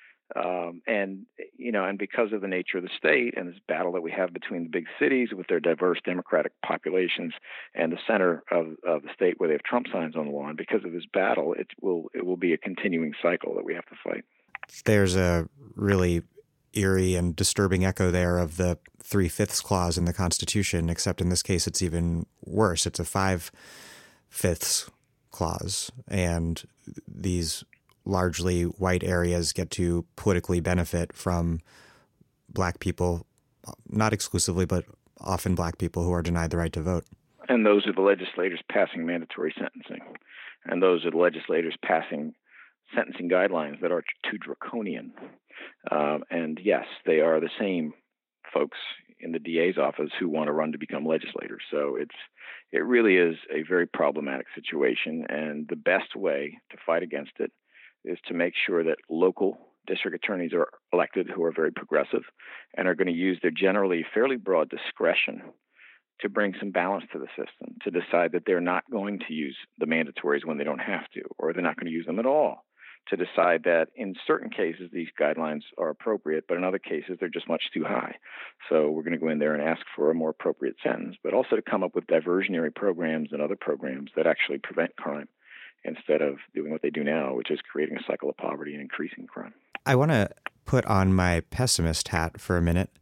Um, and, you know, and because of the nature of the state and this battle that we have between the big cities with their diverse democratic populations and the center of, of the state where they have Trump signs on the lawn, because of this battle, it will it will be a continuing cycle that we have to fight. There's a really eerie and disturbing echo there of the three-fifths clause in the Constitution, except in this case it's even worse. It's a five-fifths clause, and these largely white areas get to politically benefit from black people, not exclusively, but often black people who are denied the right to vote. And those are the legislators passing mandatory sentencing. And those are the legislators passing sentencing guidelines that are too draconian. Um, and yes, they are the same folks in the D A's office who want to run to become legislators. So it's it really is a very problematic situation. And the best way to fight against it is to make sure that local district attorneys are elected who are very progressive and are going to use their generally fairly broad discretion to bring some balance to the system, to decide that they're not going to use the mandatories when they don't have to, or they're not going to use them at all, to decide that in certain cases these guidelines are appropriate, but in other cases they're just much too high. So we're going to go in there and ask for a more appropriate sentence, but also to come up with diversionary programs and other programs that actually prevent crime, instead of doing what they do now, which is creating a cycle of poverty and increasing crime. I want to put on my pessimist hat for a minute.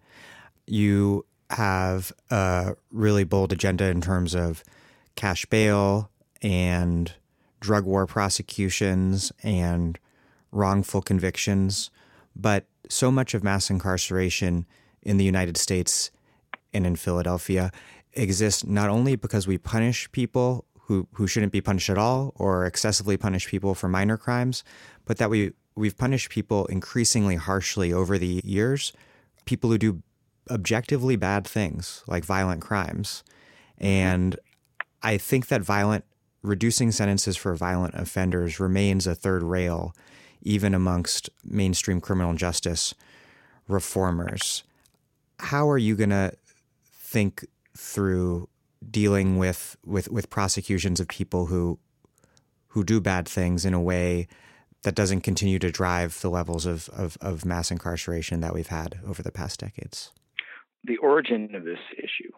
You have a really bold agenda in terms of cash bail and drug war prosecutions and wrongful convictions. But so much of mass incarceration in the United States and in Philadelphia exists not only because we punish people who, who shouldn't be punished at all or excessively punish people for minor crimes, but that we, we've punished people increasingly harshly over the years, people who do objectively bad things like violent crimes. And I think that violent reducing sentences for violent offenders remains a third rail, even amongst mainstream criminal justice reformers. How are you going to think through dealing with, with, with prosecutions of people who who do bad things in a way that doesn't continue to drive the levels of, of, of mass incarceration that we've had over the past decades? The origin of this issue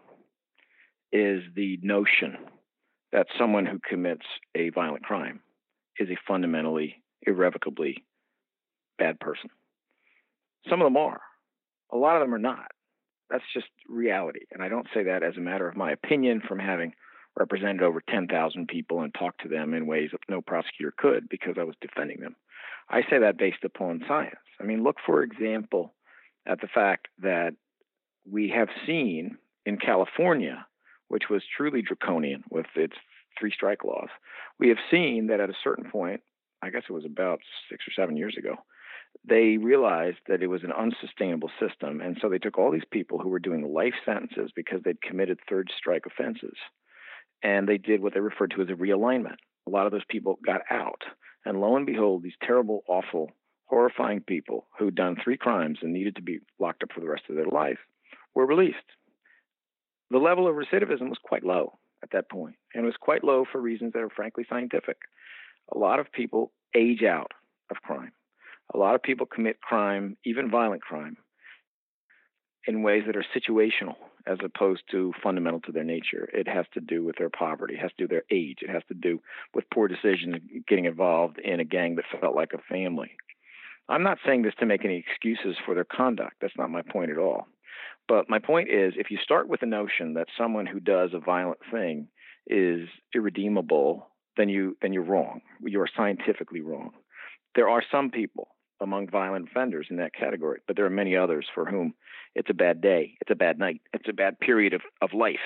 is the notion that someone who commits a violent crime is a fundamentally, irrevocably bad person. Some of them are. A lot of them are not. That's just reality. And I don't say that as a matter of my opinion from having represented over ten thousand people and talked to them in ways that no prosecutor could because I was defending them. I say that based upon science. I mean, look, for example, at the fact that we have seen in California, which was truly draconian with its three-strike laws, we have seen that at a certain point, I guess it was about six or seven years ago, they realized that it was an unsustainable system. And so they took all these people who were doing life sentences because they'd committed third strike offenses, and they did what they referred to as a realignment. A lot of those people got out. And lo and behold, these terrible, awful, horrifying people who'd done three crimes and needed to be locked up for the rest of their life were released. The level of recidivism was quite low at that point, and it was quite low for reasons that are frankly scientific. A lot of people age out of crime. A lot of people commit crime, even violent crime, in ways that are situational as opposed to fundamental to their nature. It has to do with their poverty. It has to do with their age. It has to do with poor decisions, getting involved in a gang that felt like a family. I'm not saying this to make any excuses for their conduct. That's not my point at all. But my point is, if you start with the notion that someone who does a violent thing is irredeemable, then you then you're wrong. You are scientifically wrong. There are some people among violent offenders in that category, but there are many others for whom it's a bad day, it's a bad night, it's a bad period of, of life.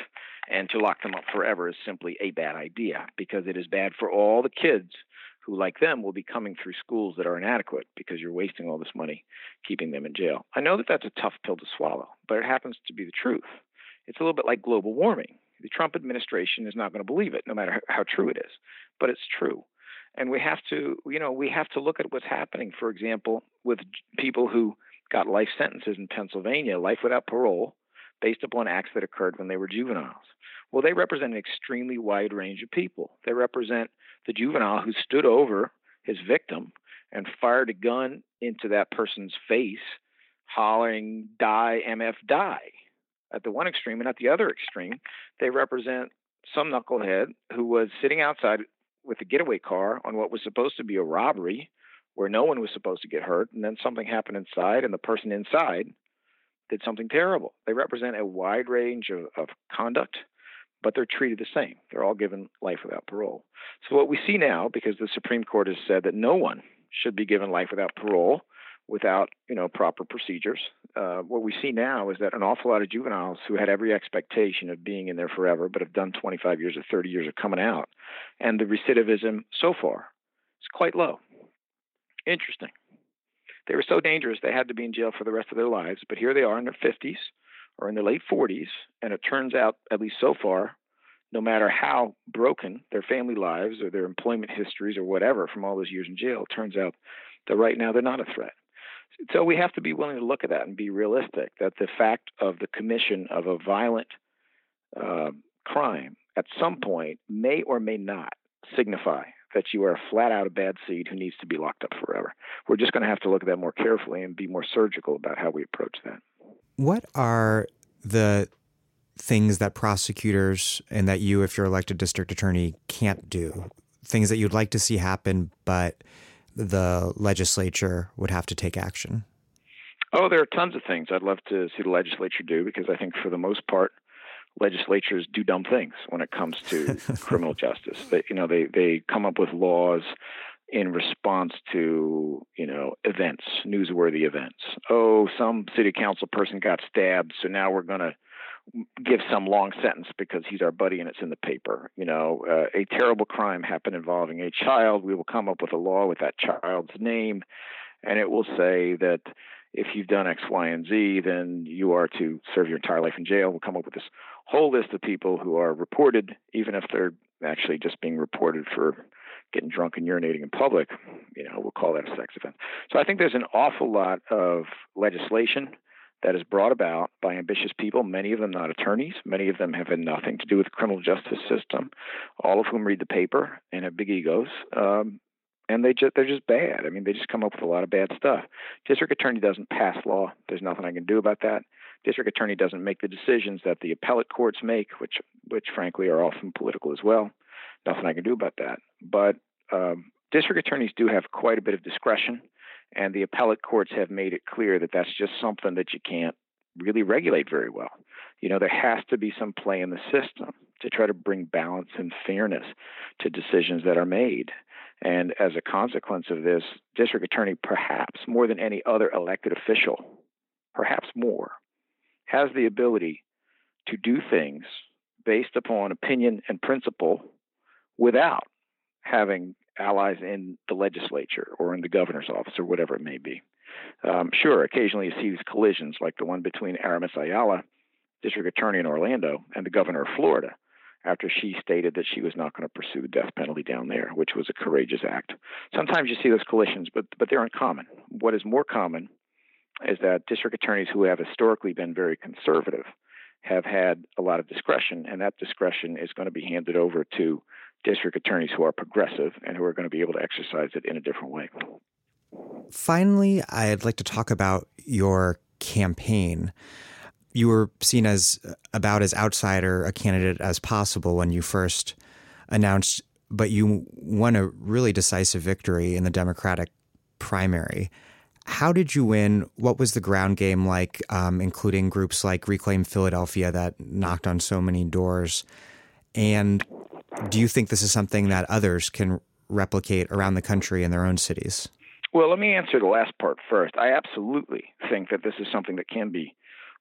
And to lock them up forever is simply a bad idea, because it is bad for all the kids who, like them, will be coming through schools that are inadequate, because you're wasting all this money keeping them in jail. I know that that's a tough pill to swallow, but it happens to be the truth. It's a little bit like global warming. The Trump administration is not going to believe it, no matter how true it is, but it's true. And we have to, you know, we have to look at what's happening, for example, with people who got life sentences in Pennsylvania, life without parole, based upon acts that occurred when they were juveniles. Well, they represent an extremely wide range of people. They represent the juvenile who stood over his victim and fired a gun into that person's face, hollering, "Die, M F, die," at the one extreme. And at the other extreme, they represent some knucklehead who was sitting outside with a getaway car on what was supposed to be a robbery where no one was supposed to get hurt, and then something happened inside, and the person inside did something terrible. They represent a wide range of, of conduct, but they're treated the same. They're all given life without parole. So what we see now, because the Supreme Court has said that no one should be given life without parole without, you know, proper procedures, uh, what we see now is that an awful lot of juveniles who had every expectation of being in there forever, but have done twenty-five years or thirty years, are coming out. And the recidivism so far is quite low. Interesting. They were so dangerous they had to be in jail for the rest of their lives, but here they are in their fifties or in their late forties, and it turns out, at least so far, no matter how broken their family lives or their employment histories or whatever from all those years in jail, it turns out that right now they're not a threat. So we have to be willing to look at that and be realistic, that the fact of the commission of a violent uh, crime at some point may or may not signify that you are a flat out a bad seed who needs to be locked up forever. We're just going to have to look at that more carefully and be more surgical about how we approach that. What are the things that prosecutors and that you, if you're elected district attorney, can't do? Things that you'd like to see happen, but the legislature would have to take action? Oh, there are tons of things I'd love to see the legislature do, because I think for the most part, legislatures do dumb things when it comes to criminal justice. They, you know, they, they come up with laws in response to, you know, events, newsworthy events. Oh, some city council person got stabbed, so now we're going to give some long sentence because he's our buddy and it's in the paper. You know, uh, a terrible crime happened involving a child. We will come up with a law with that child's name, and it will say that if you've done X, Y, and Z, then you are to serve your entire life in jail. We'll come up with this whole list of people who are reported, even if they're actually just being reported for getting drunk and urinating in public. You know, we'll call that a sex offense. So I think there's an awful lot of legislation that is brought about by ambitious people, many of them not attorneys. Many of them have had nothing to do with the criminal justice system, all of whom read the paper and have big egos. Um, and they just, they're just bad. I mean, they just come up with a lot of bad stuff. District attorney doesn't pass law. There's nothing I can do about that. District attorney doesn't make the decisions that the appellate courts make, which, which frankly are often political as well. Nothing I can do about that. But um, district attorneys do have quite a bit of discretion, and the appellate courts have made it clear that that's just something that you can't really regulate very well. You know, there has to be some play in the system to try to bring balance and fairness to decisions that are made. And as a consequence of this, district attorney, perhaps more than any other elected official, perhaps more, has the ability to do things based upon opinion and principle without having allies in the legislature or in the governor's office or whatever it may be. Um, sure, occasionally you see these collisions like the one between Aramis Ayala, district attorney in Orlando, and the governor of Florida, after she stated that she was not going to pursue the death penalty down there, which was a courageous act. Sometimes you see those collisions, but but they're uncommon. What is more common is that district attorneys who have historically been very conservative have had a lot of discretion, and that discretion is going to be handed over to district attorneys who are progressive and who are going to be able to exercise it in a different way. Finally, I'd like to talk about your campaign. You were seen as about as outsider a candidate as possible when you first announced, but you won a really decisive victory in the Democratic primary. How did you win? What was the ground game like, um, including groups like Reclaim Philadelphia that knocked on so many doors? And do you think this is something that others can replicate around the country in their own cities? Well, let me answer the last part first. I absolutely think that this is something that can be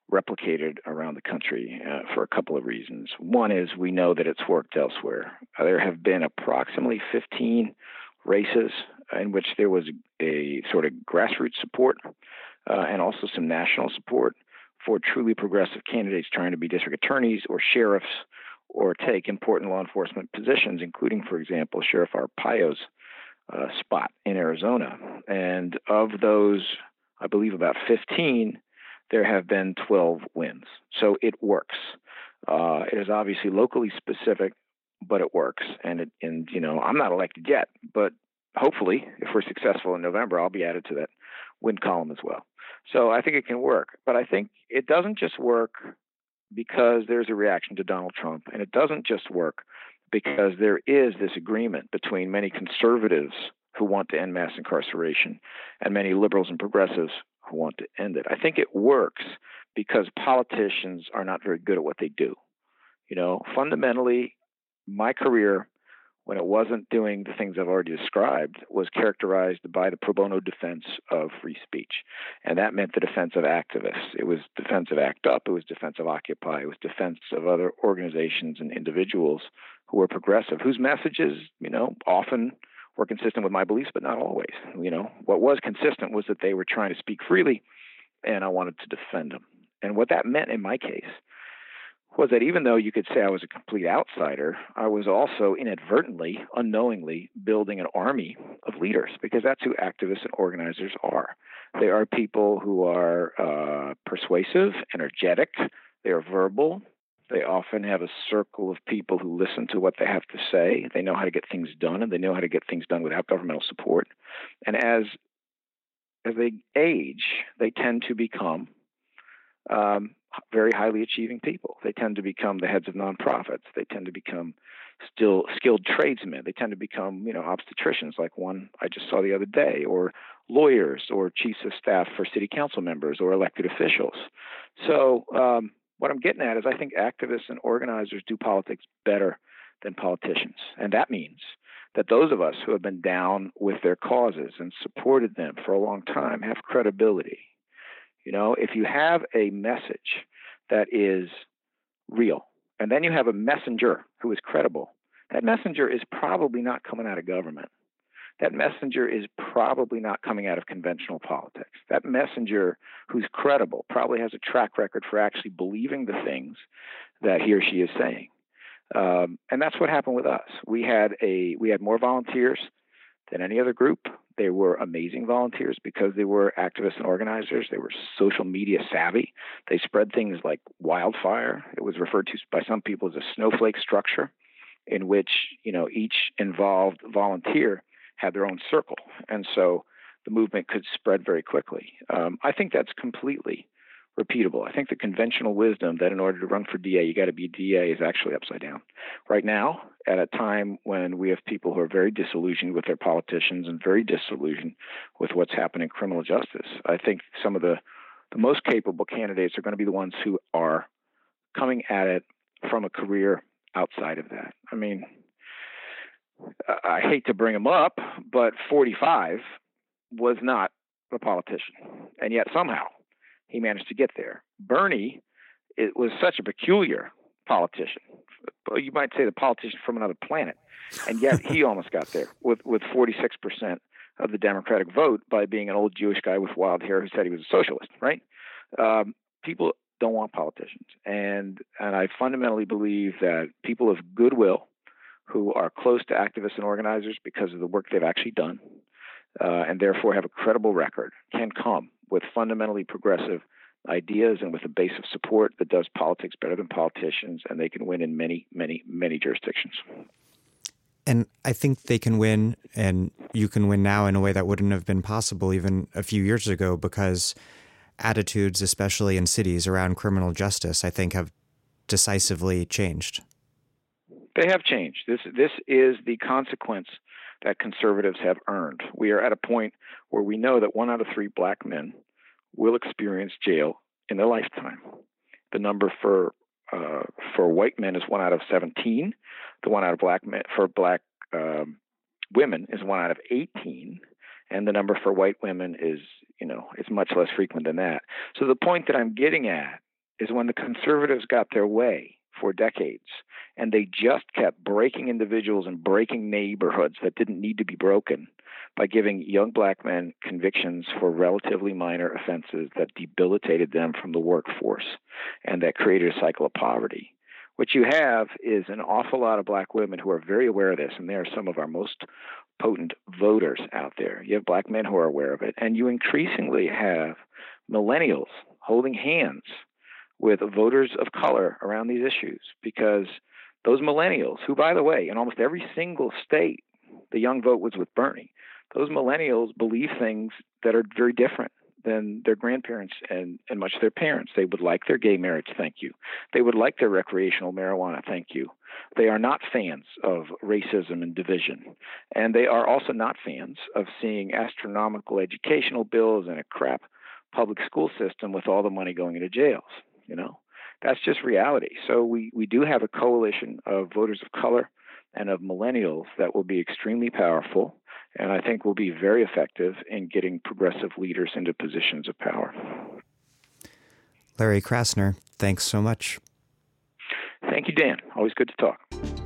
replicated around the country uh, for a couple of reasons. One is we know that it's worked elsewhere. Uh, there have been approximately fifteen races in which there was a sort of grassroots support uh, and also some national support for truly progressive candidates trying to be district attorneys or sheriffs or take important law enforcement positions, including, for example, Sheriff Arpaio's uh, spot in Arizona. And of those, I believe about fifteen, there have been twelve wins. So it works. Uh, it is obviously locally specific, but it works. And, it, and, you know, I'm not elected yet, but hopefully, if we're successful in November, I'll be added to that win column as well. So I think it can work. But I think it doesn't just work because there's a reaction to Donald Trump. And it doesn't just work because there is this agreement between many conservatives who want to end mass incarceration and many liberals and progressives who want to end it. I think it works because politicians are not very good at what they do. You know, fundamentally, my career, when it wasn't doing the things I've already described, was characterized by the pro bono defense of free speech. And that meant the defense of activists. It was defense of ACT UP. It was defense of Occupy. It was defense of other organizations and individuals who were progressive, whose messages, you know, often were consistent with my beliefs, but not always. You know, what was consistent was that they were trying to speak freely, and I wanted to defend them. And what that meant in my case was that even though you could say I was a complete outsider, I was also inadvertently, unknowingly building an army of leaders, because that's who activists and organizers are. They are people who are uh, persuasive, energetic, they are verbal. They often have a circle of people who listen to what they have to say. They know how to get things done, and they know how to get things done without governmental support. And as as they age, they tend to become um, very highly achieving people. They tend to become the heads of nonprofits. They tend to become still skilled tradesmen. They tend to become, you know, obstetricians, like one I just saw the other day, or lawyers, or chiefs of staff for city council members, or elected officials. So um, what I'm getting at is I think activists and organizers do politics better than politicians. And that means that those of us who have been down with their causes and supported them for a long time have credibility. You know, if you have a message that is real, and then you have a messenger who is credible, that messenger is probably not coming out of government. That messenger is probably not coming out of conventional politics. That messenger who's credible probably has a track record for actually believing the things that he or she is saying. Um, and that's what happened with us. We had a we had more volunteers than any other group. They were amazing volunteers because they were activists and organizers. They were social media savvy. They spread things like wildfire. It was referred to by some people as a snowflake structure, in which, you know, each involved volunteer had their own circle. And so the movement could spread very quickly. Um, I think that's completely repeatable. I think the conventional wisdom that in order to run for D A, you got to be D A is actually upside down. Right now, at a time when we have people who are very disillusioned with their politicians and very disillusioned with what's happening in criminal justice, I think some of the, the most capable candidates are going to be the ones who are coming at it from a career outside of that. I mean, I hate to bring him up, but forty-five was not a politician. And yet somehow he managed to get there. Bernie, it was such a peculiar politician. You might say the politician from another planet. And yet he almost got there with, with forty-six percent of the Democratic vote by being an old Jewish guy with wild hair who said he was a socialist, right? Um, people don't want politicians. And, and I fundamentally believe that people of goodwill who are close to activists and organizers because of the work they've actually done, uh, and therefore have a credible record, can come with fundamentally progressive ideas and with a base of support that does politics better than politicians, and they can win in many, many, many jurisdictions. And I think they can win, and you can win now in a way that wouldn't have been possible even a few years ago, because attitudes, especially in cities around criminal justice, I think have decisively changed. They have changed. This this is the consequence that conservatives have earned. We are at a point where we know that one out of three black men will experience jail in their lifetime. The number for uh, for white men is one out of seventeen. The one out of black men for black um, women is one out of eighteen, and the number for white women is, you know, is much less frequent than that. So the point that I'm getting at is when the conservatives got their way for decades, and they just kept breaking individuals and breaking neighborhoods that didn't need to be broken by giving young black men convictions for relatively minor offenses that debilitated them from the workforce and that created a cycle of poverty. What you have is an awful lot of black women who are very aware of this, and they are some of our most potent voters out there. You have black men who are aware of it, and you increasingly have millennials holding hands with voters of color around these issues, because those millennials, who, by the way, in almost every single state, the young vote was with Bernie, those millennials believe things that are very different than their grandparents and, and much of their parents. They would like their gay marriage, thank you. They would like their recreational marijuana, thank you. They are not fans of racism and division. And they are also not fans of seeing astronomical educational bills and a crap public school system with all the money going into jails. You know, that's just reality. So we, we do have a coalition of voters of color and of millennials that will be extremely powerful, and I think will be very effective in getting progressive leaders into positions of power. Larry Krasner, thanks so much. Thank you, Dan. Always good to talk.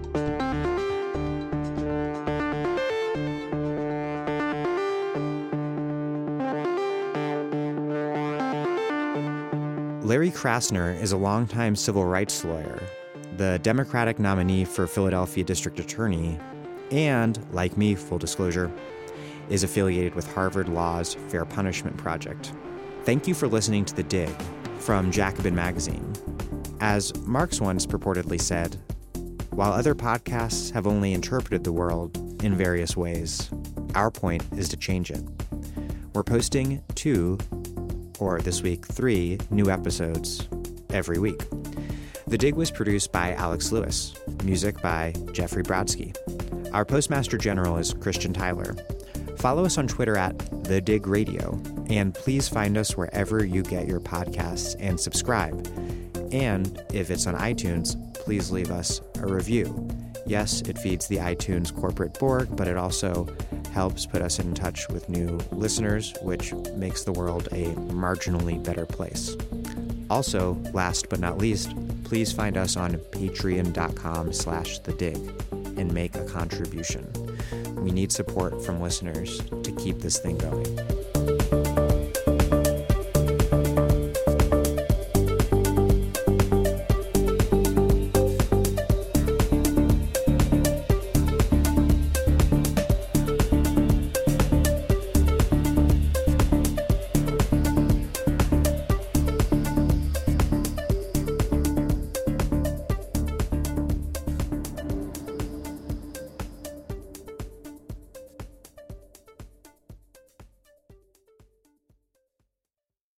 Larry Krasner is a longtime civil rights lawyer, the Democratic nominee for Philadelphia District Attorney, and, like me, full disclosure, is affiliated with Harvard Law's Fair Punishment Project. Thank you for listening to The Dig from Jacobin Magazine. As Marx once purportedly said, while other podcasts have only interpreted the world in various ways, our point is to change it. We're posting two, or this week three, new episodes every week. The Dig was produced by Alex Lewis, music by Jeffrey Brodsky. Our Postmaster General is Christian Tyler. Follow us on Twitter at The Dig Radio, and please find us wherever you get your podcasts and subscribe. And if it's on iTunes, please leave us a review. Yes, it feeds the iTunes corporate board, but it also helps put us in touch with new listeners, which makes the world a marginally better place. Also, last but not least, please find us on patreon.com slash the dig and make a contribution. We need support from listeners to keep this thing going.